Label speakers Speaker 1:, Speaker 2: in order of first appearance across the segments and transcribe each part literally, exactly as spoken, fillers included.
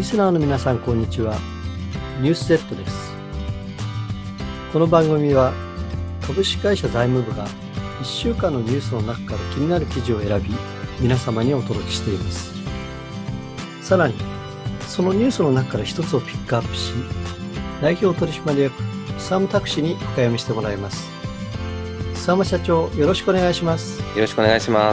Speaker 1: スナーの皆さん、こんにちは。ニュース Z です。この番組は株式会社財務部がいっしゅうかんのニュースの中から気になる記事を選び、皆様にお届けしています。さらにそのニュースの中から一つをピックアップし、代表取締役久間拓司に深読みしてもらいます。久間社長、よろしくお願いします。
Speaker 2: よろしくお願いします。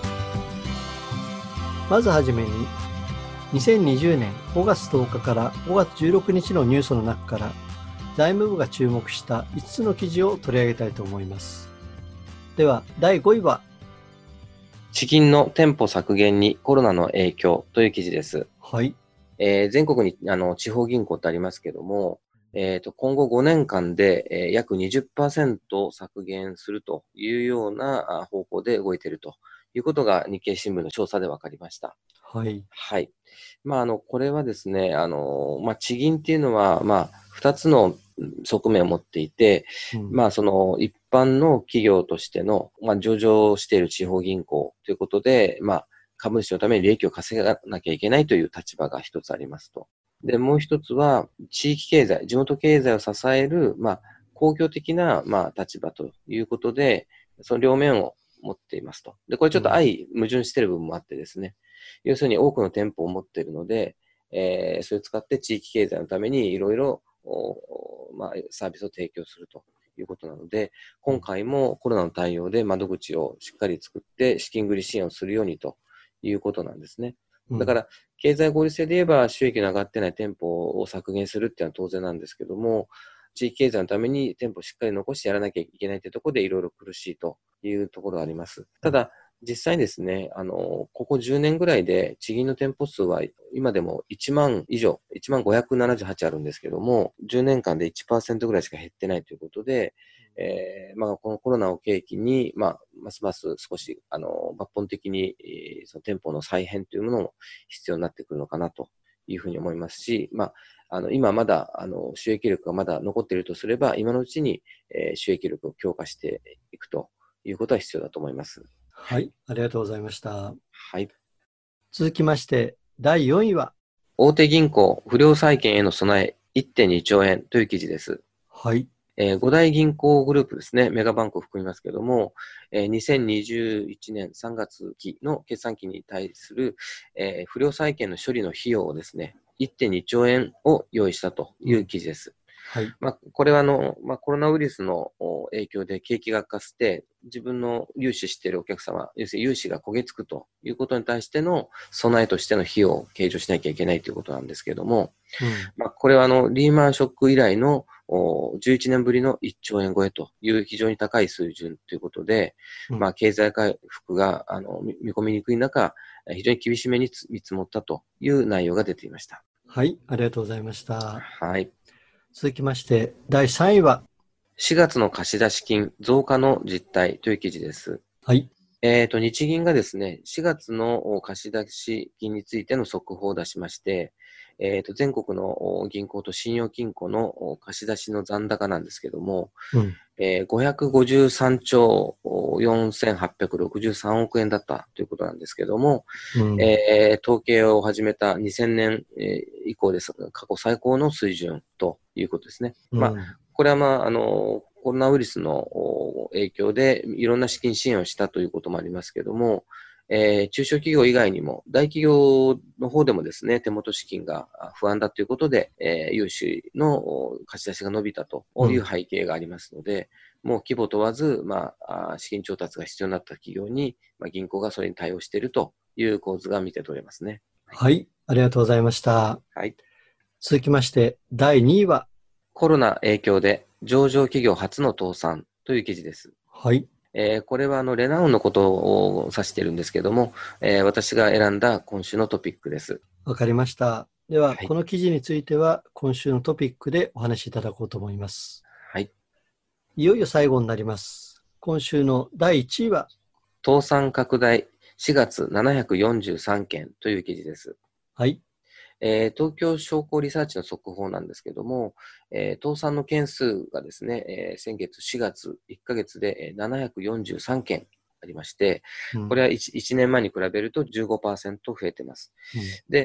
Speaker 1: まずはじめに、にせんにじゅうねんごがつとおかからごがつじゅうろくにちのニュースの中から財務部が注目したいつつの記事を取り上げたいと思います。ではだいごいは、
Speaker 2: 地銀の店舗削減にコロナの影響という記事です。
Speaker 1: はい。
Speaker 2: えー全国にあの地方銀行ってありますけども、えーと今後ごねんかんで、えー約 にじゅっパーセント 削減するというようなあ方向で動いているということが日経新聞の調査で分かりました。
Speaker 1: はい。
Speaker 2: はい。まあ、あの、これはですね、あの、まあ、地銀っていうのは、まあ、二つのうん側面を持っていて、
Speaker 1: うん
Speaker 2: まあ、その一般の企業としての、まあ、上場している地方銀行ということで、まあ、株主のために利益を稼がなきゃいけないという立場が一つありますと。で、もう一つは、地域経済、地元経済を支える、まあ、公共的な、まあ、立場ということで、その両面を持っていますと。で、これちょっと相矛盾している部分もあってですね、要するに多くの店舗を持っているので、えー、それを使って地域経済のためにいろいろ、まあ、サービスを提供するということなので、今回もコロナの対応で窓口をしっかり作って資金繰り支援をするようにということなんですね。だから、経済合理性で言えば収益の上がってない店舗を削減するっていうのは当然なんですけども、地域経済のために店舗をしっかり残してやらなきゃいけないというところでいろいろ苦しいというところがあります。ただ、実際にですね、あの、ここじゅうねんぐらいで地銀の店舗数は今でもいちまん以上、いちまんごひゃくななじゅうはちあるんですけども、じゅうねんかんで いちパーセント ぐらいしか減ってないということで、えー、まあ、このコロナを契機に、まあ、ますます少し、あの、抜本的に、えーその店舗の再編というものも必要になってくるのかなというふうに思いますし、まあ、あの、今まだ、あの、収益力がまだ残っているとすれば、今のうちに、えー収益力を強化していくということは必要だと思います。
Speaker 1: はい。ありがとうございました。
Speaker 2: はい。
Speaker 1: 続きましてだいよんいは、
Speaker 2: 大手銀行不良債権への備え いってんにちょうえんという記事です。
Speaker 1: はい。
Speaker 2: えー、ご大銀行グループですね、メガバンクを含みますけども、えー、にせんにじゅういちねんさんがつ期の決算期に対する、えー不良債権の処理の費用をですね、いってんにちょうえんを用意したという記事です。
Speaker 1: はい。
Speaker 2: まあ、これはあの、まあ、コロナウイルスのお影響で景気が悪化して、自分の融資しているお客様、要するに融資が焦げつくということに対しての備えとしての費用を計上しなきゃいけないということなんですけれども、
Speaker 1: うん
Speaker 2: まあ、これはあのリーマンショック以来のおじゅういちねんぶりのいっちょうえん超えという非常に高い水準ということで、
Speaker 1: うん
Speaker 2: まあ、経済回復があの見見込みにくい中、非常に厳しめに見積もったという内容が出ていました。
Speaker 1: はい。ありがとうございました。
Speaker 2: はい。
Speaker 1: 続きましてだいさんいは、
Speaker 2: しがつの貸出金増加の実態という記事です。
Speaker 1: はい。
Speaker 2: えっと、日銀がですね、しがつの貸出金についての速報を出しまして、えっと、全国の銀行と信用金庫の貸し出しの残高なんですけども、
Speaker 1: うん
Speaker 2: えー、ごひゃくごじゅうさんちょうよんせんはっぴゃくろくじゅうさんおくえんだったということなんですけども、
Speaker 1: うん
Speaker 2: えー統計を始めたにせんねん以降です。過去最高の水準ということですね。
Speaker 1: うん
Speaker 2: まあ、これは、まあ、あの、コロナウイルスのお影響でいろんな資金支援をしたということもありますけども、えー中小企業以外にも大企業の方でもですね、手元資金があ不安だということで、えー融資のお貸し出しが伸びたという背景がありますので、もう規模問わず、まあ、あ資金調達が必要になった企業に、まあ、銀行がそれに対応しているという構図が見て取れますね。
Speaker 1: はい。ありがとうございました。
Speaker 2: はい。
Speaker 1: 続きましてだいにいは、
Speaker 2: コロナ影響で上場企業初の倒産という記事です。
Speaker 1: はい。
Speaker 2: えーこれはあのレナウンのことを指しているんですけども、えー私が選んだ今週のトピックです。
Speaker 1: わかりました。では、
Speaker 2: はい。
Speaker 1: この記事については今週のトピックでお話しいただこうと思います。
Speaker 2: はい。
Speaker 1: いよいよ最後になります。今週のだいいちいは、
Speaker 2: 倒産拡大しがつななひゃくよんじゅうさんけんという記事です。
Speaker 1: はい。
Speaker 2: えー東京商工リサーチの速報なんですけども、えー倒産の件数がですね、えー先月しがついっかげつでえーななひゃくよんじゅうさんけんありまして、
Speaker 1: うん
Speaker 2: これは 1, いちねんまえに比べるとじゅうごパーセント増えてます。
Speaker 1: うん
Speaker 2: で、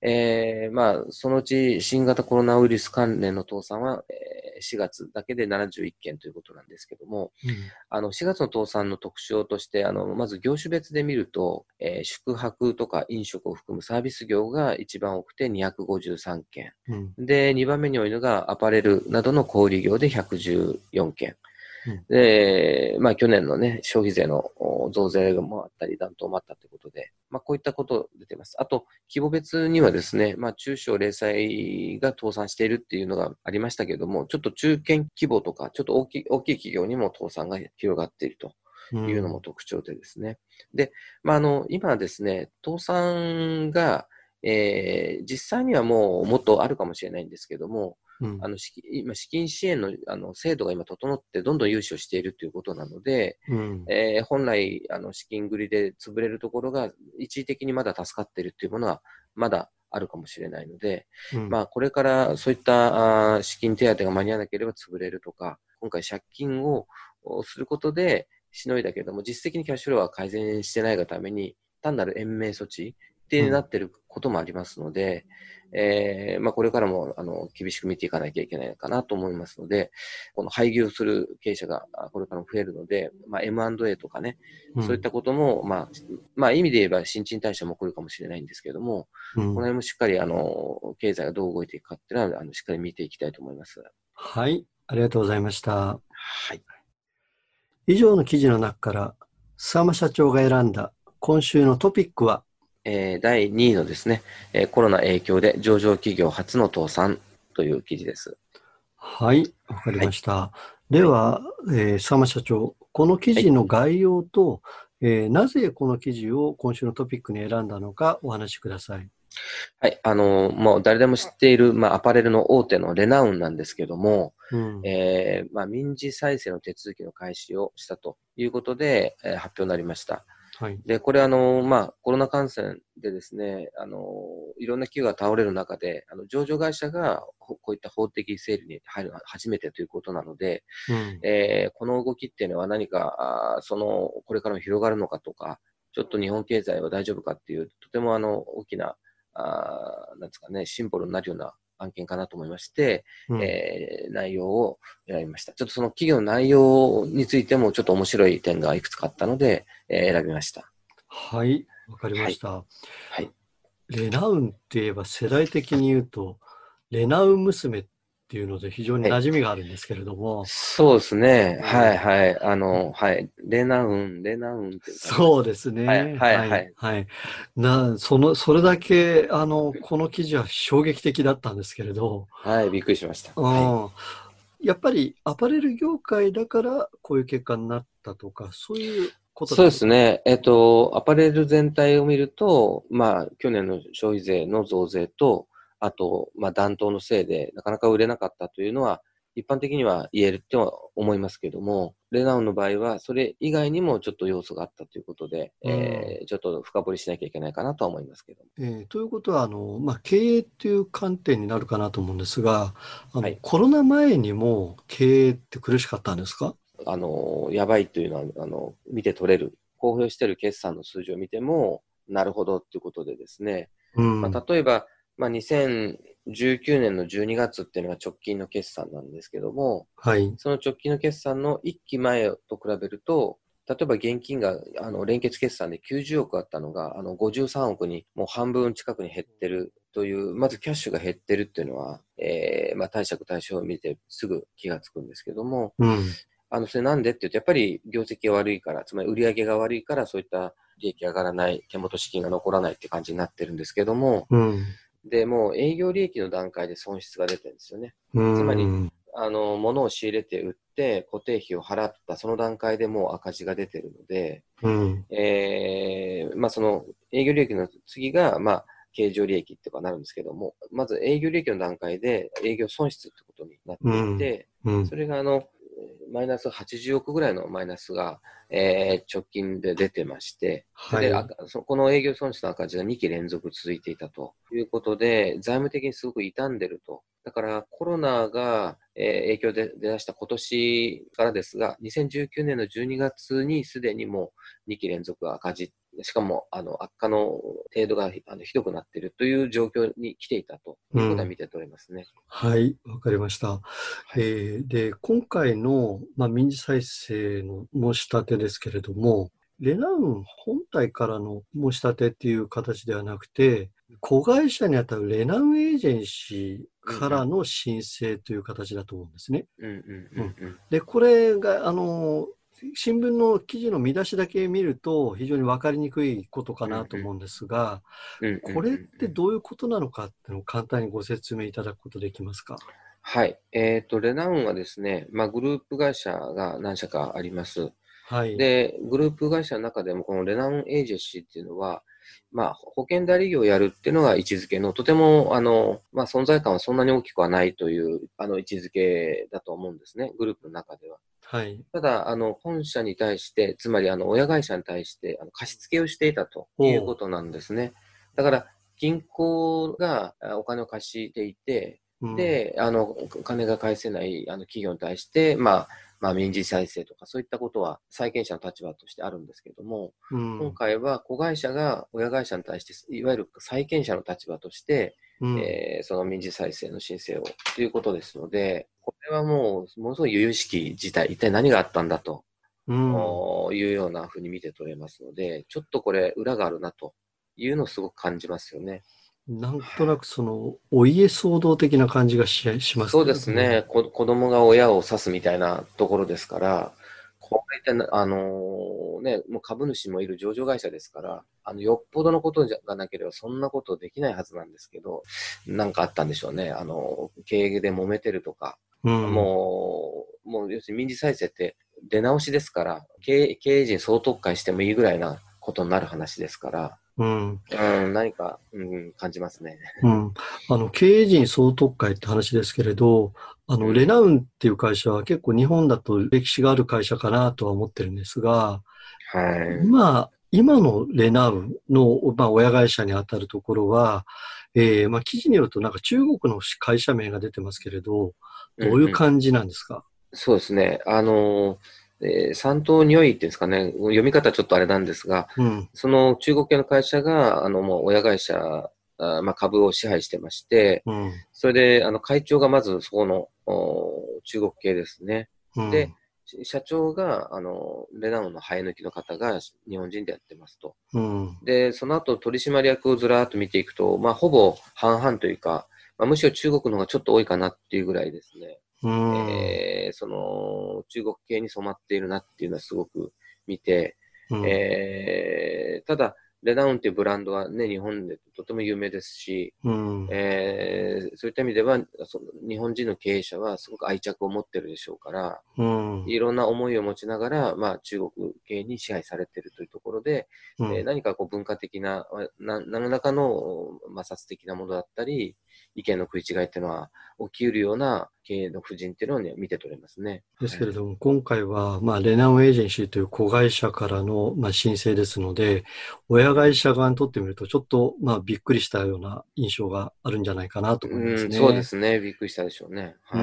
Speaker 2: えー、まあ、そのうち新型コロナウイルス関連の倒産は、えー、しがつだけでななじゅういっけんということなんですけども、
Speaker 1: うん、
Speaker 2: あの、しがつの倒産の特徴として、あの、まず業種別で見ると、えー、宿泊とか飲食を含むサービス業が一番多くてにひゃくごじゅうさんけん。
Speaker 1: うん、
Speaker 2: で、にばんめに多いのがアパレルなどの小売業でひゃくじゅうよんけん。
Speaker 1: うん、
Speaker 2: で、まあ去年のね、消費税の増税もあったり、暖冬もあったということで、まあこういったこと出ています。あと、規模別にはですね、まあ中小零細が倒産しているっていうのがありましたけれども、ちょっと中堅規模とか、ちょっと大きい、大きい企業にも倒産が広がっているというのも特徴でですね。で、まああの、今ですね、倒産が、えー、実際にはもうもっとあるかもしれないんですけども、
Speaker 1: うん、
Speaker 2: あの資金今、資金支援のあの制度が今整って、どんどん融資をしているということなので、
Speaker 1: うん、
Speaker 2: えー本来、あの資金繰りで潰れるところが、一時的にまだ助かっているというものは、まだあるかもしれないので、
Speaker 1: うん、
Speaker 2: まあ、これからそういったあ資金手当が間に合わなければ潰れるとか、今回、借金をすることでしのいだけれども、実質的にキャッシュフローは改善してないがために、単なる延命措置ってなっていることもありますので、えーまあ、これからもあの厳しく見ていかなきゃいけないかなと思いますので、この廃業する経営者がこれからも増えるので、まあ、エムアンドエー とかね、
Speaker 1: うん、
Speaker 2: そういったことも、まあ、まあ、意味で言えば新陳代謝も起こるかもしれないんですけれども、
Speaker 1: うん。
Speaker 2: この辺もしっかりあの経済がどう動いていくかっていうのはあのしっかり見ていきたいと思います。
Speaker 1: はい、ありがとうございました。
Speaker 2: はい。
Speaker 1: 以上の記事の中から、須山社長が選んだ今週のトピックは、
Speaker 2: えー、だいにいのですね、えーコロナ影響で上場企業初の倒産という記事です。
Speaker 1: はい、わかり
Speaker 2: はい。
Speaker 1: ました。で
Speaker 2: はい。
Speaker 1: は、えー、須山社長、この記
Speaker 2: はい。
Speaker 1: 事の概要と、えーなぜこの記事を今週のトピックに選んだのかお話しください。
Speaker 2: はい。あの、もう誰でも知っている、まあ、アパレルの大手のレナウンなんですけども、
Speaker 1: うん、
Speaker 2: えーまあ、民事再生の手続きの開始をしたということで、えー発表になりました。
Speaker 1: はい。
Speaker 2: で、これあの、まあ、コロナ感染でですね、あの、いろんな企業が倒れる中で、あの、上場会社がここういった法的整理に入るのは初めてということなので、
Speaker 1: うん、
Speaker 2: えーこの動きっていうのは何か、あその、これからも広がるのかとか、ちょっと日本経済は大丈夫かっていう、とてもあの、大きな、あなんですかね、シンボルになるような案件かなと思いまして、
Speaker 1: うん。
Speaker 2: えー内容を選びました。ちょっとその企業の内容についてもちょっと面白い点がいくつかあったので、えー選びました。
Speaker 1: はい、わかりま
Speaker 2: はい。
Speaker 1: した。
Speaker 2: はい。
Speaker 1: レナウンって言えば世代的に言うと、レナウン娘っていうので非常に
Speaker 2: はい。
Speaker 1: 馴染みがあるんですけれども、
Speaker 2: そうですね。
Speaker 1: うん、
Speaker 2: はいはい。あの、はい。レナウン、レナウンって歌ありました。
Speaker 1: そうです
Speaker 2: はい
Speaker 1: ね。はい、
Speaker 2: はいはい。
Speaker 1: はい。な、その、それだけ、あの、この記事は衝撃的だったんですけれど、
Speaker 2: はい、びっくりしました。はい。
Speaker 1: うん、やっぱりアパレル業界だからこういう結果になったとか、そういうこと
Speaker 2: そう
Speaker 1: でしょうか。
Speaker 2: ですね。えっと、アパレル全体を見ると、まあ、去年の消費税の増税と、あと、まあ、暖冬のせいで、なかなか売れなかったというのは、一般的には言えるとは思いますけども、レナウンの場合は、それ以外にもちょっと要素があったということで、
Speaker 1: うん。
Speaker 2: えーちょっと深掘りしなきゃいけないかなとは思いますけども。
Speaker 1: えーということは、あの、まあ、経営っていう観点になるかなと思うんですが、あの、
Speaker 2: はい。
Speaker 1: コロナ前にも経営って苦しかったんですか？
Speaker 2: あの、やばいというのは、あの、見て取れる。公表している決算の数字を見ても、なるほどということでですね、まあ、
Speaker 1: うん。
Speaker 2: 例えば、まあ、にせんじゅうきゅうねんのじゅうにがつっていうのが直近の決算なんですけども、
Speaker 1: はい。
Speaker 2: その直近の決算のいっきまえと比べると、例えば現金があの連結決算できゅうじゅうおくあったのが、あのごじゅうさんおくにもう半分近くに減ってるという、まずキャッシュが減ってるっていうのは、えーまあ、貸借対照を見てすぐ気がつくんですけども、
Speaker 1: うん。
Speaker 2: あの、それなんでって言うと、やっぱり業績が悪いから、つまり売り上げが悪いから、そういった利益上がらない、手元資金が残らないって感じになってるんですけども、
Speaker 1: うん。
Speaker 2: で、もう営業利益の段階で損失が出てるんですよね。
Speaker 1: う
Speaker 2: つまり、
Speaker 1: ん。
Speaker 2: あの、物を仕入れて売って、固定費を払ったその段階でもう赤字が出てるので、
Speaker 1: うん。
Speaker 2: えー、まあその営業利益の次が、まあ、経常利益ってかなるんですけども、まず営業利益の段階で営業損失ってことになってい
Speaker 1: うん。
Speaker 2: て、
Speaker 1: うん。
Speaker 2: それがあの、マイナスはちじゅうおくぐらいのマイナスが、えー直近で出てまして、それで
Speaker 1: はい。
Speaker 2: 赤そこの営業損失の赤字がにき連続続いていたということで、財務的にすごく傷んでると。だからコロナが、えー影響で出だした今年からですが、にせんじゅうきゅうねんのじゅうにがつにすでにもうにき連続赤字しかも、あの、悪化の程度があのひどくなっているという状況に来ていたということは見て取れますね。
Speaker 1: うん、はい、わかりました。はい、えー、で、今回の、まあ、民事再生の申し立てですけれども、レナウン本体からの申し立てっていう形ではなくて、子会社にあたるレナウンエージェンシーからの申請という形だと思うんですね。で、これが、あの、新聞の記事の見出しだけ見ると非常に分かりにくいことかなと思うんですが、これってどういうことなのかっていうのを簡単にご説明いただくことできますか？
Speaker 2: はい。えっと、レナウンはですね、まあ、グループ会社が何社かあります。はい。で、グループ会社の中でもこのレナウンエージェンシーっていうのは、まあ、保険代理業をやるっていうのが位置づけの、とても、あの、まあ、存在感はそんなに大きくはないという、あの、位置づけだと思うんですね、グループの中では。はい。ただ、あの、本社に対して、つまり、あの、親会社に対して、あの貸付をしていたということなんですね。だから、銀行がお金を貸していて、で、あの、お金が返せないあの企業に対して、まあ、まあ、民事再生とかそういったことは債権者の立場としてあるんですけれども、うん、今回は子会社が親会社に対して、いわゆる債権者の立場として、うん、えー、その民事再生の申請をということですので、これはもう、ものすごい由々しき事態、一体何があったんだと、うん、いうようなふうに見て取れますので、ちょっとこれ、裏があるなというのをすごく感じますよね。
Speaker 1: なんとなくその、お家騒動的な感じが し, します
Speaker 2: そうですねこ。子供が親を指すみたいなところですから、これって、あのー、ね、もう株主もいる上場会社ですから、あの、よっぽどのことがなければそんなことできないはずなんですけど、なんかあったんでしょうね。あの、経営で揉めてるとか、うん、もう、もう要するに民事再生って出直しですから、経営経営陣総特会してもいいぐらいなことになる話ですから、うん、うん、何か、うん、感じますね。
Speaker 1: うん、あの経営陣総特会って話ですけれど、あの、うん、レナウンっていう会社は結構日本だと歴史がある会社かなとは思ってるんですが、はい、今、今のレナウンの、まあ、親会社にあたるところは、えーまあ、記事によるとなんか中国の会社名が出てますけれど、どういう感じなんですか？うんうん、
Speaker 2: そうですね。あのーえー、三島においっていうんですかね、読み方ちょっとあれなんですが、うん、その中国系の会社が、あの、もう親会社、あまあ、株を支配してまして、うん、それで、あの、会長がまずそこの、中国系ですね。うん、で、社長が、あの、レナウンの生え抜きの方が日本人でやってますと。うん、で、その後取締役をずらーっと見ていくと、まあ、ほぼ半々というか、まあ、むしろ中国の方がちょっと多いかなっていうぐらいですね。えー、その中国系に染まっているなっていうのはすごく見て、うん、えー、ただ、レナウンっていうブランドはね、日本でとても有名ですし、うん、えー、そういった意味ではその日本人の経営者はすごく愛着を持ってるでしょうから、うん、いろんな思いを持ちながら、まあ、中国系に支配されているというところで、うん、えー、何かこう文化的な、な何らかの摩擦的なものだったり、意見の食い違いっていうのは起きうるような経営の布陣っていうのを、ね、見て取れますね。
Speaker 1: ですけれども、はい、今回は、まあ、レナウンエージェンシーという子会社からの、まあ、申請ですので、親会社側にとってみると、ちょっと、まあ、びっくりしたような印象があるんじゃないかなと思いますね。
Speaker 2: うん、そうですね。びっくりしたでしょうね。はい。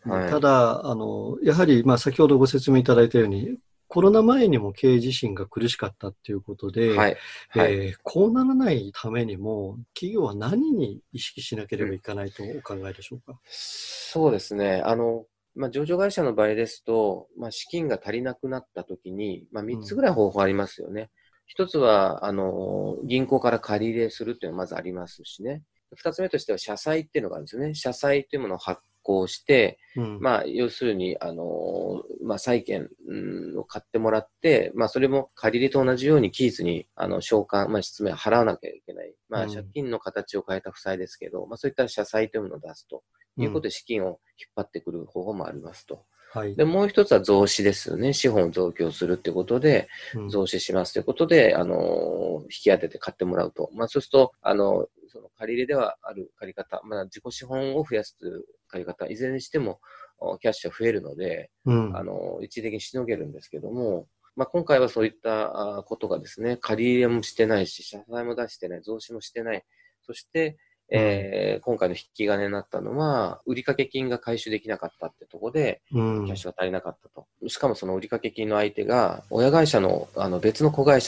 Speaker 1: うんはい、ただ、あの、やはり、まあ、先ほどご説明いただいたように、コロナ前にも経営自身が苦しかったということで、はいはいえー、こうならないためにも、企業は何に意識しなければいけないとお考えでしょうか？うん、
Speaker 2: そうですね。あの、まあ、上場会社の場合ですと、まあ、資金が足りなくなったときに、まあ、みっつぐらい方法ありますよね。ひと、うん、つは、あの、銀行から借り入れするっていうのがまずありますしね。ふたつめとしては、社債っていうのがあるんですよね。社債っていうものを発行して、うん、まあ、要するに、あの、まあ、債券を買ってもらって、まあ、それも借り入れと同じように期日に、あの、償還、まあ、失明を払わなきゃいけない。まあ、借金の形を変えた負債ですけど、まあ、そういった社債というものを出すと。いうことで資金を引っ張ってくる方法もありますと。はい、で、もう一つは増資ですよね。資本を増強するっていうことで、増資しますということで、うん、あの、引き当てて買ってもらうと。まあ、そうすると、あの、その借り入れではある借り方、まあ、自己資本を増やすという借り方、いずれにしても、キャッシュは増えるので、うん、あの、一時的にしのげるんですけども、まあ、今回はそういったことがですね、借り入れもしてないし、社債も出してない、増資もしてない。そして、えー、今回の引き金になったのは、売掛金が回収できなかったってところで、キャッシュが足りなかったと。しかもその売掛金の相手が、親会社のあの別の子会社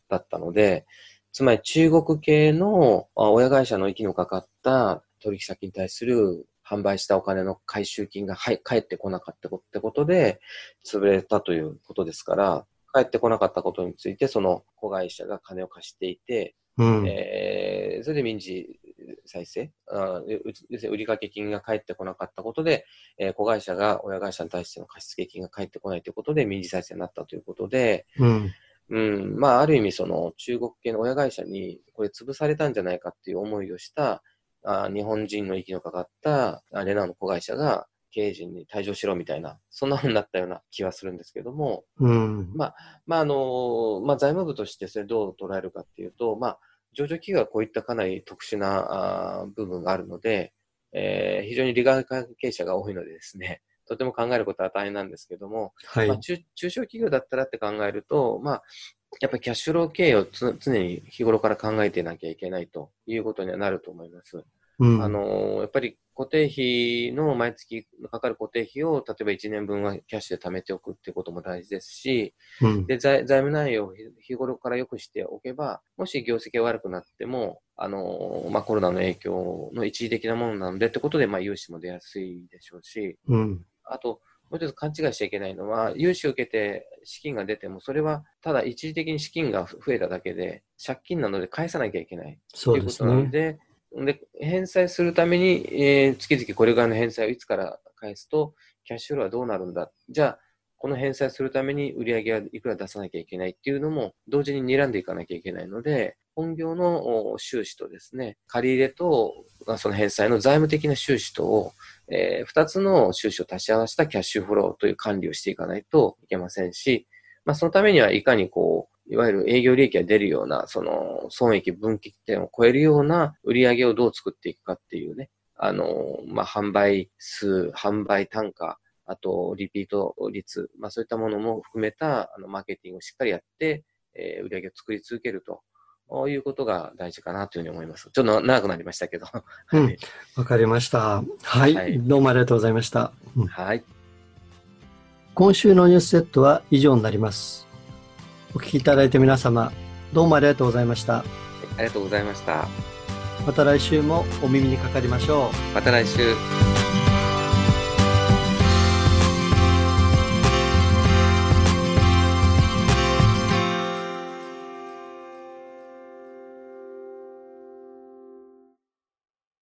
Speaker 2: だったので、つまり中国系の親会社の息のかかった取引先に対する販売したお金の回収金が返ってこなかったってことで潰れたということですから、返ってこなかったことについてその子会社が金を貸していて、うんえー、それで民事再生、あ要するに売掛金が返ってこなかったことで、えー、子会社が親会社に対しての貸付金が返ってこないということで民事再生になったということで、うんうん、まあ、ある意味その中国系の親会社にこれ潰されたんじゃないかっていう思いをしたあ日本人の息のかかったレナーの子会社が経営陣に退場しろみたいな、そんな風になったような気はするんですけども、うん、まあ、まあ、あの、まあ、財務部としてそれどう捉えるかっていうと、まあ、上場企業はこういったかなり特殊なあ部分があるので、えー、非常に利害関係者が多いのでですね、とても考えることは大変なんですけども、はいまあ、中, 中小企業だったらって考えると、まあ、やっぱりキャッシュフロー経営をつ常に日頃から考えていなきゃいけないということにはなると思います。うん、あのやっぱり固定費の毎月かかる固定費を例えばいちねんぶんはキャッシュで貯めておくっていうことも大事ですし、うん、で 財, 財務内容を日頃から良くしておけば、もし業績が悪くなってもあの、まあ、コロナの影響の一時的なものなのでってことで、まあ、融資も出やすいでしょうし、うん、あともう一つ勘違いしちゃいけないのは、融資を受けて資金が出ても、それはただ一時的に資金が増えただけで、借金なので返さなきゃいけないということなので、で返済するために、えー、月々これぐらいの返済をいつから返すと、キャッシュフローはどうなるんだ。じゃあ、この返済するために売上はいくら出さなきゃいけないっていうのも、同時に睨んでいかなきゃいけないので、本業の収支とですね、借り入れと、その返済の財務的な収支とを、えー、ふたつの収支を足し合わせたキャッシュフローという管理をしていかないといけませんし、まあ、そのためにはいかにこう、いわゆる営業利益が出るような、その損益分岐点を超えるような売上をどう作っていくかっていうね、あの、まあ、販売数、販売単価、あとリピート率、まあ、そういったものも含めたあのマーケティングをしっかりやって、えー、売上を作り続けると。こういうことが大事かなというふうに思います。ちょっと長くなりましたけど。
Speaker 1: うん、わかりました。はい、はい。どうもありがとうございました。うん、
Speaker 2: はい。
Speaker 1: 今週のニュースセットは以上になります。お聞きいただいた皆様、どうもありがとうございました。
Speaker 2: ありがとうございました。
Speaker 1: また来週もお耳にかかりましょう。
Speaker 2: また来週。